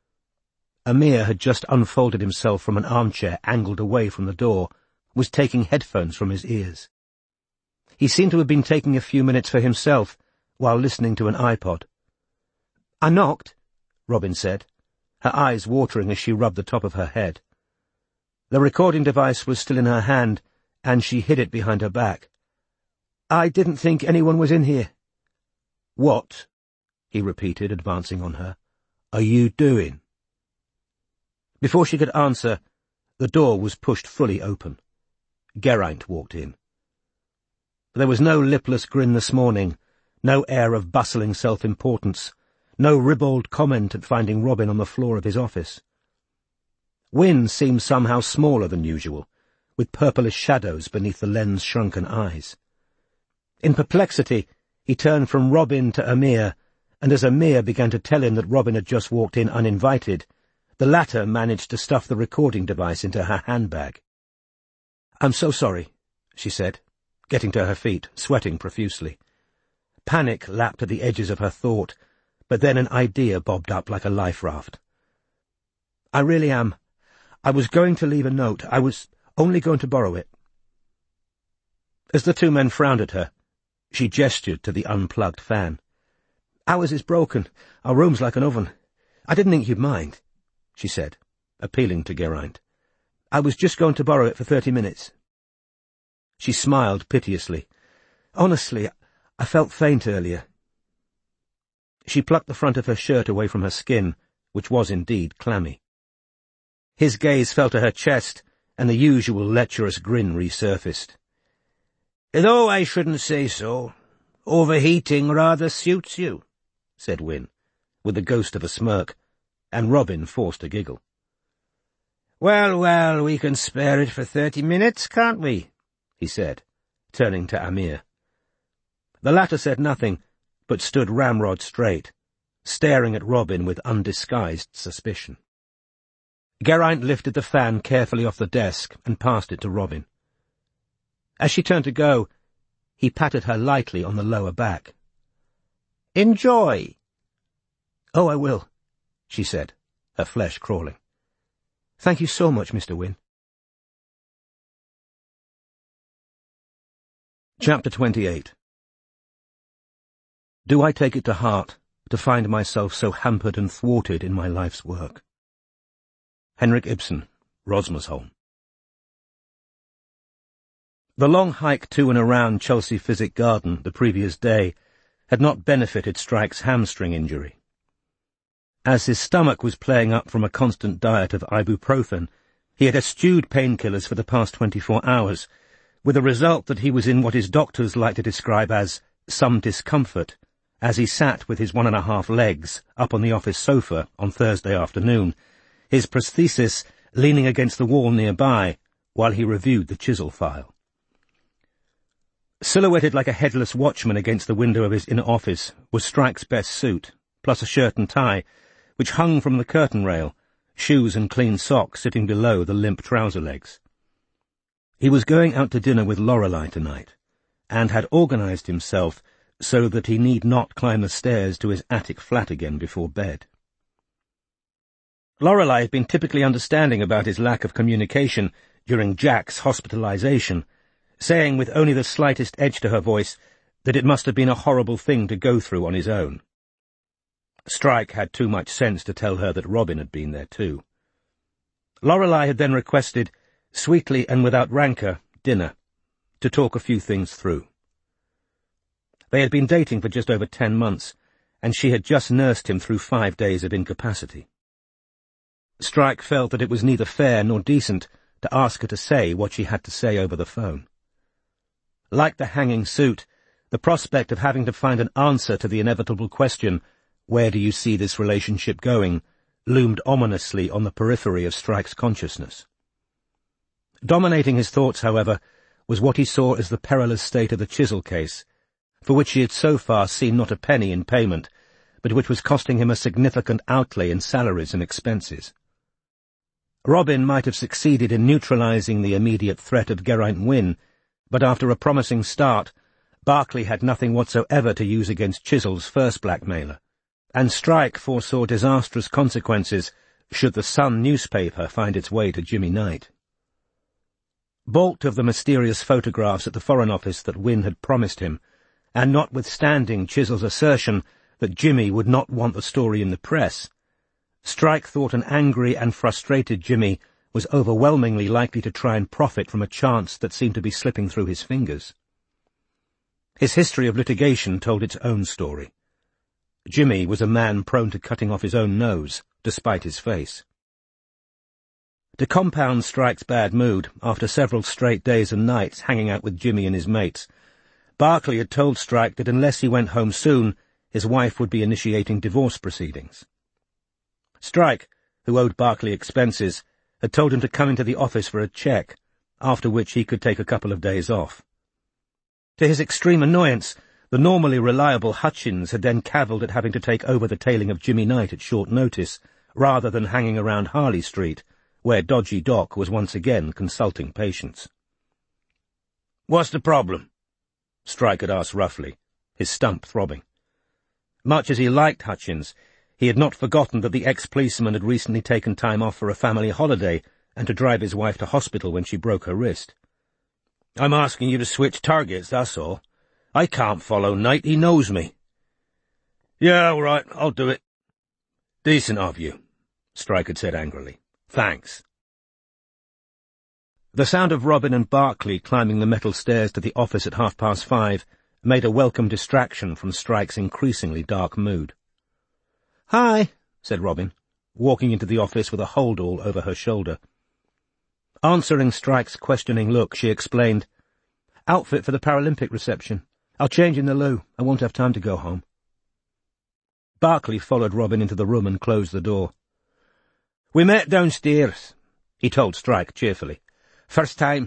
Amir had just unfolded himself from an armchair angled away from the door, was taking headphones from his ears. He seemed to have been taking a few minutes for himself while listening to an iPod. "I knocked," Robin said, her eyes watering as she rubbed the top of her head. The recording device was still in her hand, and she hid it behind her back. "I didn't think anyone was in here." "What," he repeated, advancing on her, "are you doing?" Before she could answer, the door was pushed fully open. Geraint walked in. There was no lipless grin this morning, no air of bustling self-importance, no ribald comment at finding Robin on the floor of his office. Wynne seemed somehow smaller than usual, with purplish shadows beneath the lens-shrunken eyes. In perplexity, he turned from Robin to Amir, and as Amir began to tell him that Robin had just walked in uninvited, the latter managed to stuff the recording device into her handbag. "I'm so sorry," she said, getting to her feet, sweating profusely. Panic lapped at the edges of her thought, but then an idea bobbed up like a life raft. "I really am. I was going to leave a note. I was only going to borrow it." As the two men frowned at her, she gestured to the unplugged fan. "Ours is broken. Our room's like an oven. I didn't think you'd mind," she said, appealing to Geraint. "I was just going to borrow it for thirty minutes. She smiled piteously. "Honestly, I felt faint earlier." She plucked the front of her shirt away from her skin, which was indeed clammy. His gaze fell to her chest, and the usual lecherous grin resurfaced. "Though I shouldn't say so, overheating rather suits you," said Wynne, with the ghost of a smirk, and Robin forced a giggle. "Well, well, we can spare it for thirty minutes, can't we?" he said, turning to Amir. The latter said nothing, but stood ramrod straight, staring at Robin with undisguised suspicion. Geraint lifted the fan carefully off the desk and passed it to Robin. As she turned to go, he patted her lightly on the lower back. "Enjoy." "Oh, I will," she said, her flesh crawling. "Thank you so much, Mister Wynne." Chapter twenty-eight. Do I take it to heart to find myself so hampered and thwarted in my life's work? Henrik Ibsen, Rosmersholm. The long hike to and around Chelsea Physic Garden the previous day had not benefited Strike's hamstring injury. As his stomach was playing up from a constant diet of ibuprofen, he had eschewed painkillers for the past twenty-four hours, with the result that he was in what his doctors like to describe as some discomfort, as he sat with his one and a half legs up on the office sofa on Thursday afternoon, his prosthesis leaning against the wall nearby while he reviewed the chisel file. Silhouetted like a headless watchman against the window of his inner office was Strike's best suit, plus a shirt and tie, which hung from the curtain rail, shoes and clean socks sitting below the limp trouser legs. He was going out to dinner with Lorelei tonight, and had organized himself so that he need not climb the stairs to his attic flat again before bed. Lorelei had been typically understanding about his lack of communication during Jack's hospitalization, saying with only the slightest edge to her voice that it must have been a horrible thing to go through on his own. Strike had too much sense to tell her that Robin had been there too. Lorelei had then requested, sweetly and without rancour, dinner, to talk a few things through. They had been dating for just over ten months, and she had just nursed him through five days of incapacity. Strike felt that it was neither fair nor decent to ask her to say what she had to say over the phone. Like the hanging suit, the prospect of having to find an answer to the inevitable question, "Where do you see this relationship going?" loomed ominously on the periphery of Strike's consciousness. Dominating his thoughts, however, was what he saw as the perilous state of the Chisel case, for which he had so far seen not a penny in payment, but which was costing him a significant outlay in salaries and expenses. Robin might have succeeded in neutralizing the immediate threat of Geraint Wynne, but after a promising start, Barclay had nothing whatsoever to use against Chisel's first blackmailer, and Strike foresaw disastrous consequences should the Sun newspaper find its way to Jimmy Knight. Balked of the mysterious photographs at the Foreign Office that Wynne had promised him, and notwithstanding Chisel's assertion that Jimmy would not want the story in the press, Strike thought an angry and frustrated Jimmy was overwhelmingly likely to try and profit from a chance that seemed to be slipping through his fingers. His history of litigation told its own story. Jimmy was a man prone to cutting off his own nose, despite his face. To compound Strike's bad mood, after several straight days and nights hanging out with Jimmy and his mates, Barclay had told Strike that unless he went home soon, his wife would be initiating divorce proceedings. Strike, who owed Barclay expenses, had told him to come into the office for a check, after which he could take a couple of days off. To his extreme annoyance, the normally reliable Hutchins had then cavilled at having to take over the tailing of Jimmy Knight at short notice, rather than hanging around Harley Street, where Dodgy Doc was once again consulting patients. "What's the problem?" Strike had asked roughly, his stump throbbing. Much as he liked Hutchins, he had not forgotten that the ex-policeman had recently taken time off for a family holiday and to drive his wife to hospital when she broke her wrist. "I'm asking you to switch targets, that's all. I can't follow Knight, he knows me." "Yeah, all right, I'll do it." "Decent of you," Strike had said angrily. "Thanks." The sound of Robin and Barclay climbing the metal stairs to the office at half past five made a welcome distraction from Strike's increasingly dark mood. "Hi," said Robin, walking into the office with a hold-all over her shoulder. Answering Strike's questioning look, she explained, "Outfit for the Paralympic reception. I'll change in the loo. I won't have time to go home." Barclay followed Robin into the room and closed the door. "We met downstairs," he told Strike cheerfully. "First time."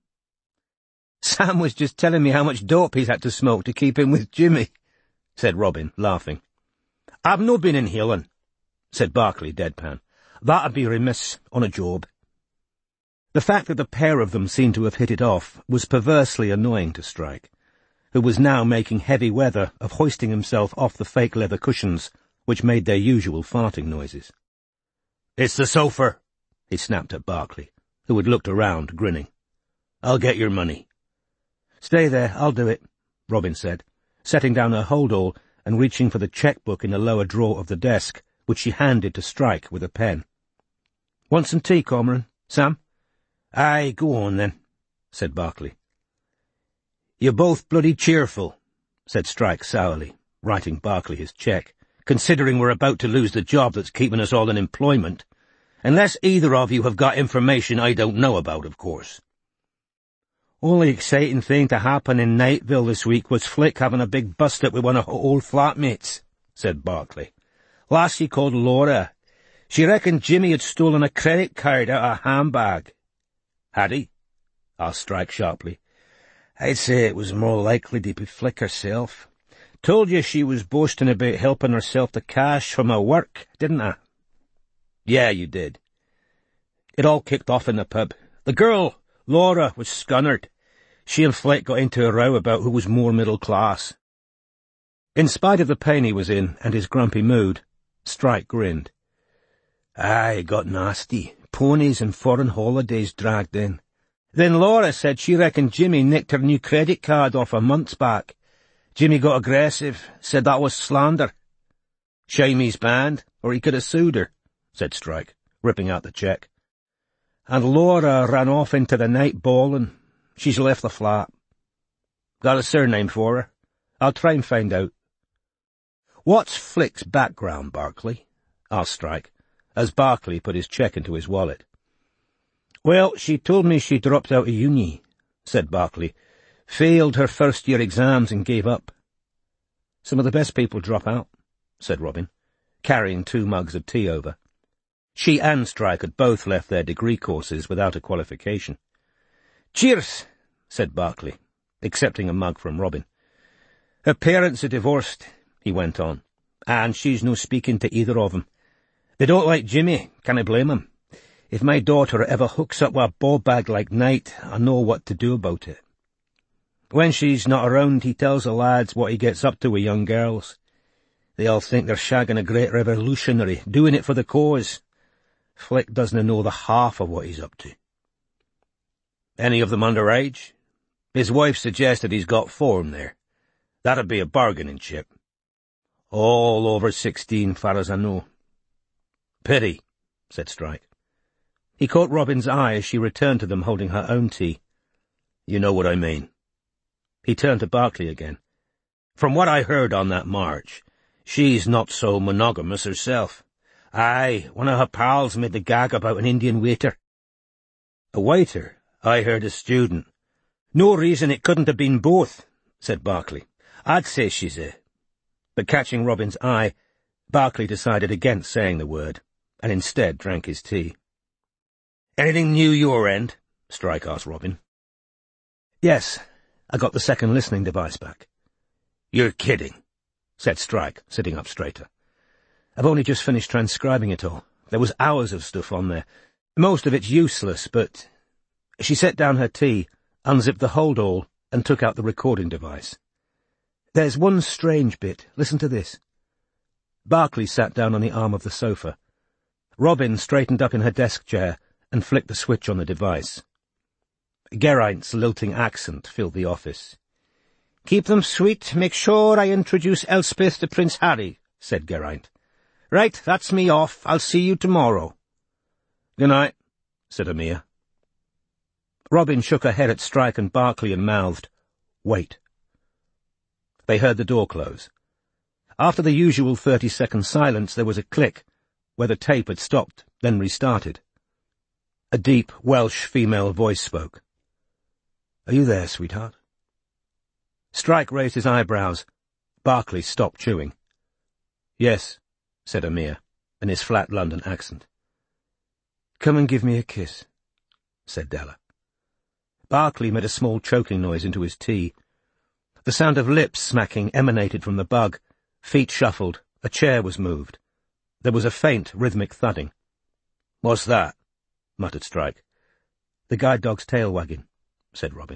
"Sam was just telling me how much dope he's had to smoke to keep in with Jimmy," said Robin, laughing. "I've no been inhaling," said Barclay deadpan. "That'd be remiss on a job." The fact that the pair of them seemed to have hit it off was perversely annoying to Strike, who was now making heavy weather of hoisting himself off the fake leather cushions, which made their usual farting noises. "It's the sofa," he snapped at Barclay, who had looked around, grinning. "I'll get your money." "Stay there, I'll do it," Robin said, setting down her hold-all and reaching for the cheque-book in the lower drawer of the desk, which she handed to Strike with a pen. "Want some tea, Cormoran? Sam?" "Aye, go on, then," said Barclay. "You're both bloody cheerful," said Strike sourly, writing Barclay his cheque, "considering we're about to lose the job that's keeping us all in employment. Unless either of you have got information I don't know about, of course." "Only exciting thing to happen in Nightville this week was Flick having a big bust-up with one of her old flatmates," said Barclay. "Lassie called Laura. She reckoned Jimmy had stolen a credit card out of a handbag." "Had he?" asked Strike sharply. "I'd say it was more likely to be Flick herself. Told you she was boasting about helping herself to cash from her work, didn't I?" "Yeah, you did." "It all kicked off in the pub. The girl, Laura, was scunnered. She and Flick got into a row about who was more middle class. In spite of the pain he was in and his grumpy mood, Strike grinned. Aye, it got nasty. Ponies and foreign holidays dragged in. Then Laura said she reckoned Jimmy nicked her new credit card off her months back. Jimmy got aggressive, said that was slander. Shame he's banned, or he could have sued her, said Strike, ripping out the cheque. And Laura ran off into the night bawling. She's left the flat. Got a surname for her. I'll try and find out. What's Flick's background, Barclay? Asked Strike, as Barclay put his cheque into his wallet. Well, she told me she dropped out of uni, said Barclay. Failed her first-year exams and gave up. Some of the best people drop out, said Robin, carrying two mugs of tea over. She and Strike had both left their degree courses without a qualification. Cheers, said Barclay, accepting a mug from Robin. Her parents are divorced, he went on, and she's no speaking to either of 'em. They don't like Jimmy, can I blame 'em? If my daughter ever hooks up with a ball bag like Knight, I know what to do about it. When she's not around, he tells the lads what he gets up to with young girls. They all think they're shagging a great revolutionary, doing it for the cause. Flick doesn't know the half of what he's up to. Any of them underage? His wife suggested he's got form there. That'd be a bargaining chip. All over sixteen, far as I know. Pity, said Strike. He caught Robin's eye as she returned to them holding her own tea. You know what I mean. He turned to Barclay again. From what I heard on that march, she's not so monogamous herself. Aye, one of her pals made the gag about an Indian waiter. A waiter? I heard a student. No reason it couldn't have been both, said Barclay. I'd say she's a... But catching Robin's eye, Barclay decided against saying the word, and instead drank his tea. Anything new your end? Strike asked Robin. Yes, I got the second listening device back. You're kidding, said Strike, sitting up straighter. I've only just finished transcribing it all. There was hours of stuff on there. Most of it's useless, but... She set down her tea, unzipped the hold-all, and took out the recording device. There's one strange bit. Listen to this. Barclay sat down on the arm of the sofa. Robin straightened up in her desk chair and flicked the switch on the device. Geraint's lilting accent filled the office. Keep them sweet. Make sure I introduce Elspeth to Prince Harry, said Geraint. Right, that's me off. I'll see you tomorrow. Good night, said Amir. Robin shook her head at Strike and Barclay and mouthed, Wait. They heard the door close. After the usual thirty-second silence, there was a click, where the tape had stopped, then restarted. A deep Welsh female voice spoke. Are you there, sweetheart? Strike raised his eyebrows. Barclay stopped chewing. Yes, said Amir, in his flat London accent. Come and give me a kiss, said Della. Barclay made a small choking noise into his tea. The sound of lips smacking emanated from the bug. Feet shuffled. A chair was moved. There was a faint, rhythmic thudding. What's that? Muttered Strike. The guide dog's tail wagging, said Robin.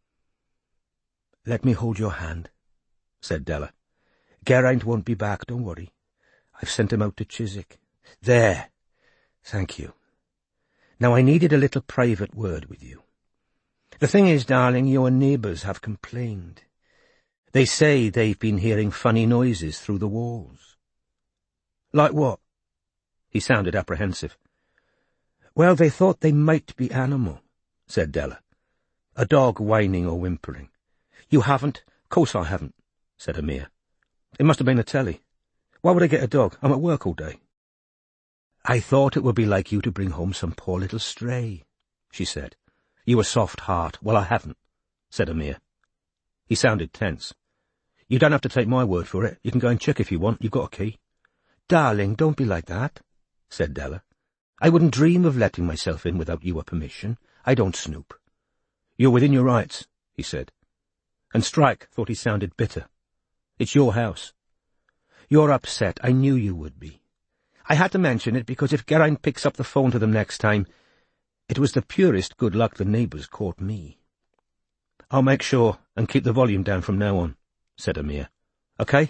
Let me hold your hand, said Della. Geraint won't be back, don't worry. I've sent him out to Chiswick. There. Thank you. Now I needed a little private word with you. The thing is, darling, your neighbours have complained. They say they've been hearing funny noises through the walls. Like what? He sounded apprehensive. Well, they thought they might be animal, said Della. A dog whining or whimpering. You haven't? Course I haven't, said Amir. It must have been a telly. Why would I get a dog? I'm at work all day. I thought it would be like you to bring home some poor little stray, she said. You a soft heart. Well, I haven't, said Amir. He sounded tense. You don't have to take my word for it. You can go and check if you want. You've got a key. Darling, don't be like that, said Della. I wouldn't dream of letting myself in without your permission. I don't snoop. You're within your rights, he said. And Strike thought he sounded bitter. It's your house. You're upset. I knew you would be. I had to mention it because if Geraint picks up the phone to them next time, it was the purest good luck the neighbours caught me. I'll make sure and keep the volume down from now on, said Amir. Okay?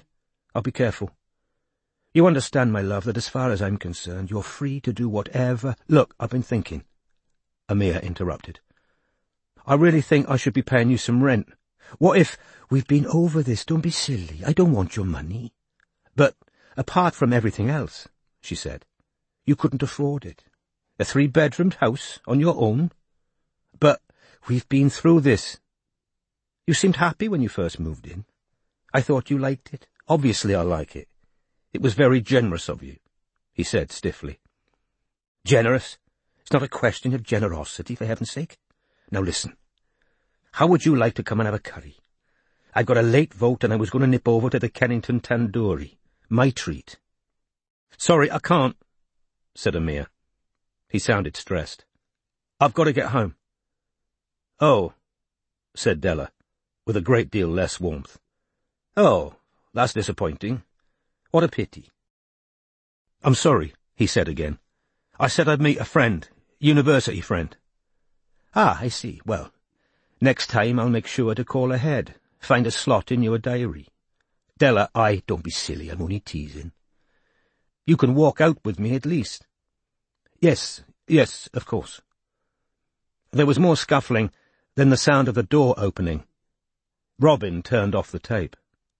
I'll be careful. You understand, my love, that as far as I'm concerned, you're free to do whatever— Look, I've been thinking, Amir interrupted. I really think I should be paying you some rent. What if— We've been over this, don't be silly. I don't want your money. But apart from everything else, she said, you couldn't afford it. A three-bedroomed house on your own? But we've been through this. You seemed happy when you first moved in. I thought you liked it. Obviously I like it. It was very generous of you, he said stiffly. Generous? It's not a question of generosity, for heaven's sake. Now listen. How would you like to come and have a curry? I've got a late vote and I was going to nip over to the Kennington Tandoori. My treat. Sorry, I can't, said Amir. He sounded stressed. I've got to get home. Oh, said Della, with a great deal less warmth. Oh, that's disappointing. What a pity. I'm sorry, he said again. I said I'd meet a friend, university friend. Ah, I see. Well, next time I'll make sure to call ahead. Find a slot in your diary. Della, I— Don't be silly, I'm only teasing. You can walk out with me at least. Yes, yes, of course. There was more scuffling, then the sound of the door opening. Robin turned off the tape.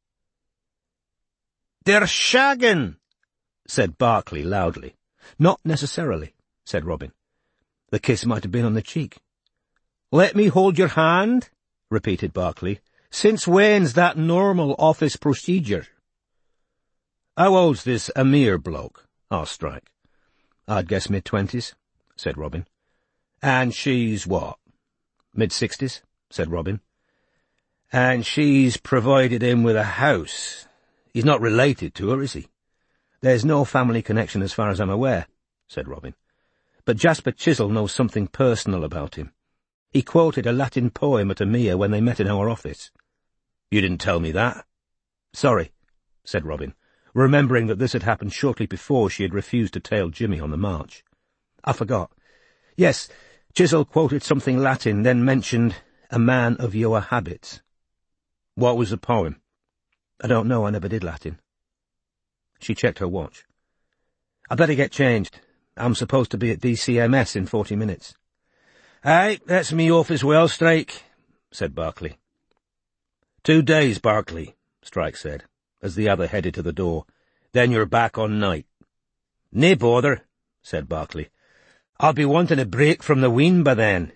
"They're shaggin'," said Barclay loudly. "Not necessarily," said Robin. "The kiss might have been on the cheek." "Let me hold your hand," repeated Barclay. "Since when's that normal office procedure?" "How old's this Amir bloke?" asked Strike. "I'd guess mid-twenties," said Robin. "And she's what?" "Mid-sixties," said Robin. "And she's provided him with a house. He's not related to her, is he?" "There's no family connection as far as I'm aware," said Robin. "But Jasper Chisel knows something personal about him. He quoted a Latin poem at Amir when they met in our office." "You didn't tell me that." "Sorry," said Robin, remembering that this had happened shortly before she had refused to tail Jimmy on the march. "I forgot. Yes, Chisel quoted something Latin, then mentioned a man of your habits." "What was the poem?" "I don't know, I never did Latin." She checked her watch. "I'd better get changed. I'm supposed to be at D C M S in forty minutes. "Aye, that's me off as well, Strike," said Barclay. "Two days, Barclay," Strike said, as the other headed to the door. "Then you're back on night." "Nae bother," said Barclay. "I'll be wanting a break from the ween by then."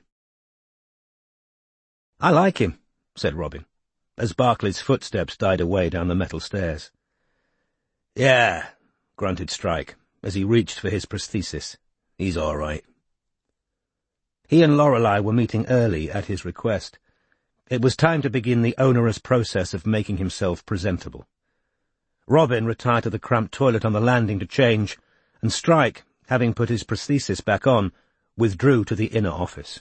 "I like him," said Robin, as Barclay's footsteps died away down the metal stairs. "Yeah," grunted Strike, as he reached for his prosthesis. "He's all right." He and Lorelei were meeting early at his request. It was time to begin the onerous process of making himself presentable. Robin retired to the cramped toilet on the landing to change, and Strike, having put his prosthesis back on, withdrew to the inner office.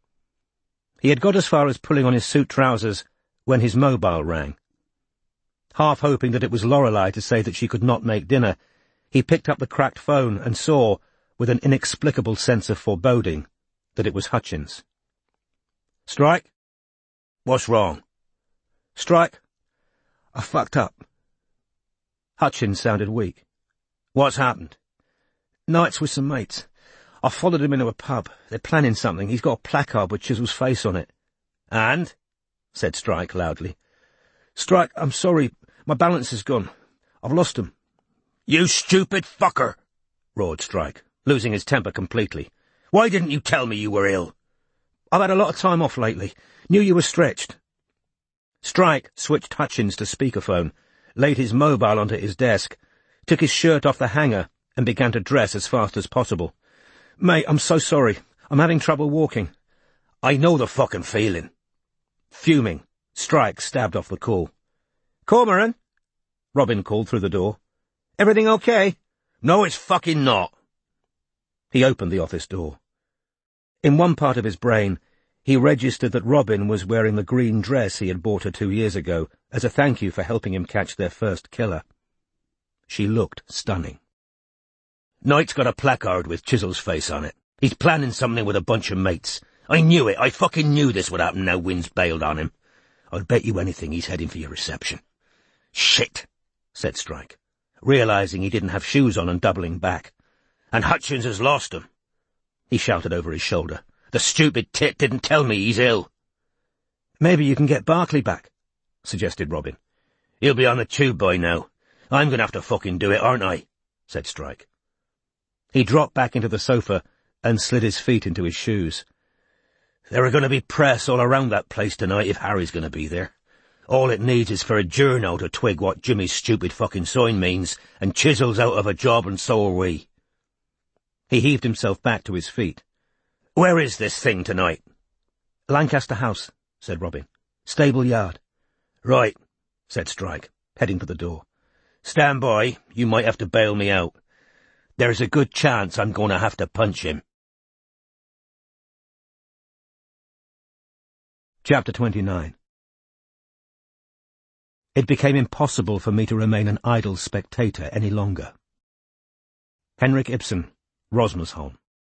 He had got as far as pulling on his suit trousers when his mobile rang. Half hoping that it was Lorelei to say that she could not make dinner, he picked up the cracked phone and saw, with an inexplicable sense of foreboding, that it was Hutchins. "Strike?" "What's wrong?" "Strike, I fucked up." Hutchins sounded weak. "What's happened?" "Nights with some mates. I followed him into a pub. They're planning something. He's got a placard with Chisel's face on it." "And?" said Strike loudly. "Strike, I'm sorry. My balance is gone. I've lost him." "You stupid fucker!" roared Strike, losing his temper completely. "Why didn't you tell me you were ill?" "I've had a lot of time off lately. Knew you were stretched." Strike switched Hutchins to speakerphone, laid his mobile onto his desk, took his shirt off the hanger, and began to dress as fast as possible. "Mate, I'm so sorry. I'm having trouble walking." "I know the fucking feeling." Fuming, Strike stabbed off the call. "Cormoran?" Robin called through the door. "Everything okay?" "No, it's fucking not." He opened the office door. In one part of his brain, he registered that Robin was wearing the green dress he had bought her two years ago as a thank you for helping him catch their first killer. She looked stunning. "Knight's got a placard with Chisel's face on it. He's planning something with a bunch of mates. I knew it. I fucking knew this would happen now Wynn's bailed on him. I'll bet you anything he's heading for your reception." "Shit," said Strike, realising he didn't have shoes on and doubling back. And Hutchins has lost him, he shouted over his shoulder. The stupid tit didn't tell me he's ill. Maybe you can get Barclay back, suggested Robin. He'll be on the tube by now. I'm going to have to fucking do it, aren't I? Said Strike. He dropped back into the sofa and slid his feet into his shoes. There are going to be press all around that place tonight if Harry's going to be there. All it needs is for a journo to twig what Jimmy's stupid fucking sign means, and Chisel's out of a job and so are we. He heaved himself back to his feet. Where is this thing tonight? Lancaster House, said Robin. Stable Yard. Right, said Strike, heading for the door. Stand by, you might have to bail me out. There's a good chance I'm going to have to punch him. Chapter twenty-nine. It became impossible for me to remain an idle spectator any longer. Henrik Ibsen, Rosmersholm.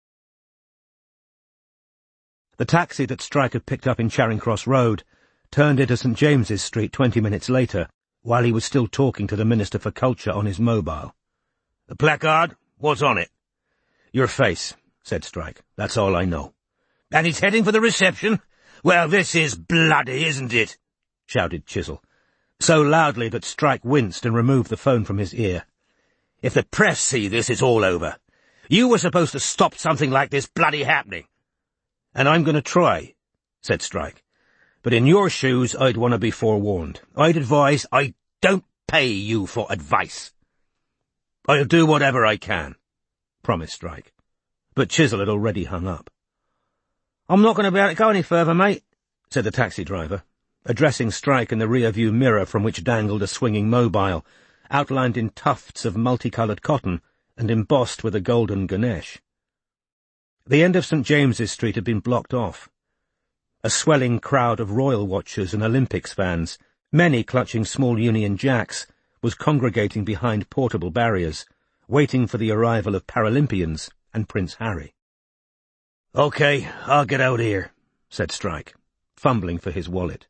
The taxi that Strike had picked up in Charing Cross Road turned into St James's Street twenty minutes later, while he was still talking to the Minister for Culture on his mobile. The placard? What's on it? Your face, said Strike. That's all I know. And he's heading for the reception? Well, this is bloody, isn't it? Shouted Chisel, so loudly that Strike winced and removed the phone from his ear. If the press see this, it's all over. You were supposed to stop something like this bloody happening. And I'm going to try, said Strike. But in your shoes, I'd want to be forewarned. I'd advise... I don't pay you for advice. I'll do whatever I can, promised Strike. But Chisel had already hung up. I'm not going to be able to go any further, mate, said the taxi driver, addressing Strike in the rear-view mirror from which dangled a swinging mobile, outlined in tufts of multicoloured cotton and embossed with a golden Ganesh. The end of St James's Street had been blocked off. A swelling crowd of royal watchers and Olympics fans, many clutching small Union Jacks, was congregating behind portable barriers, waiting for the arrival of Paralympians and Prince Harry. OK, I'll get out here, said Strike, fumbling for his wallet.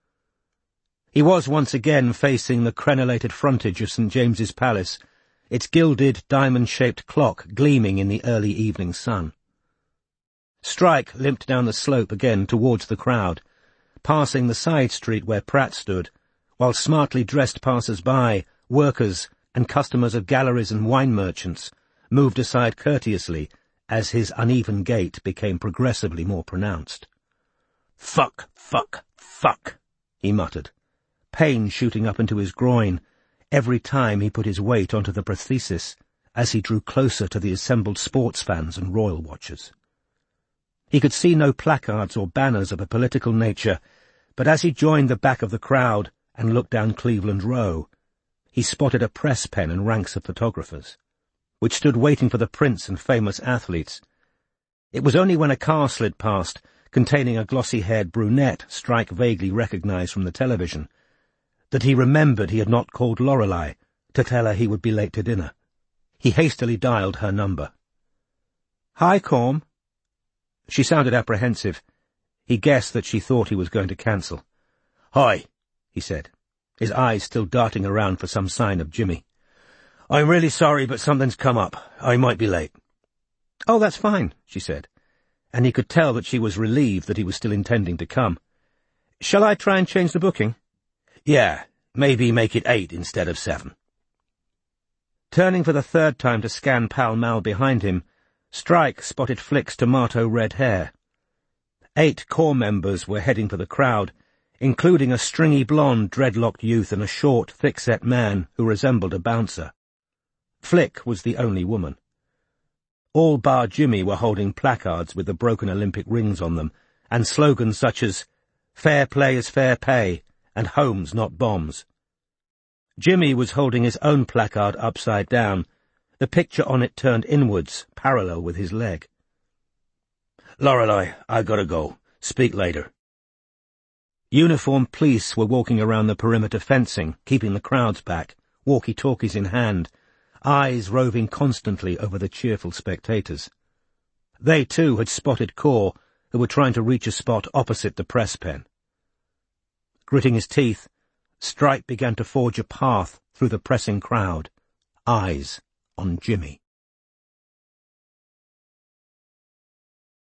He was once again facing the crenellated frontage of St James's Palace, its gilded, diamond-shaped clock gleaming in the early evening sun. Strike limped down the slope again towards the crowd, passing the side street where Pratt stood, while smartly dressed passers-by, workers, and customers of galleries and wine merchants moved aside courteously as his uneven gait became progressively more pronounced. "Fuck, fuck, fuck," he muttered, pain shooting up into his groin every time he put his weight onto the prosthesis as he drew closer to the assembled sports fans and royal watchers. He could see no placards or banners of a political nature, but as he joined the back of the crowd and looked down Cleveland Row, he spotted a press pen and ranks of photographers, which stood waiting for the prince and famous athletes. It was only when a car slid past, containing a glossy-haired brunette Strike vaguely recognized from the television, that he remembered he had not called Lorelei to tell her he would be late to dinner. He hastily dialed her number. "Hi, Corm." She sounded apprehensive. He guessed that she thought he was going to cancel. "Hi," he said, his eyes still darting around for some sign of Jimmy. "I'm really sorry, but something's come up. I might be late." "Oh, that's fine," she said, and he could tell that she was relieved that he was still intending to come. "Shall I try and change the booking?" "Yeah, maybe make it eight instead of seven." Turning for the third time to scan Pall Mall behind him, Strike spotted Flick's tomato-red hair. Eight corps members were heading for the crowd, including a stringy blonde, dreadlocked youth and a short, thick-set man who resembled a bouncer. Flick was the only woman. All bar Jimmy were holding placards with the broken Olympic rings on them, and slogans such as, "Fair play is fair pay," and "Homes, not bombs." Jimmy was holding his own placard upside down, the picture on it turned inwards, parallel with his leg. "Lorelei, I gotta go. Speak later." Uniformed police were walking around the perimeter fencing, keeping the crowds back, walkie-talkies in hand, eyes roving constantly over the cheerful spectators. They, too, had spotted Corr, who were trying to reach a spot opposite the press pen. Gritting his teeth, Strike began to forge a path through the pressing crowd, eyes on Jimmy.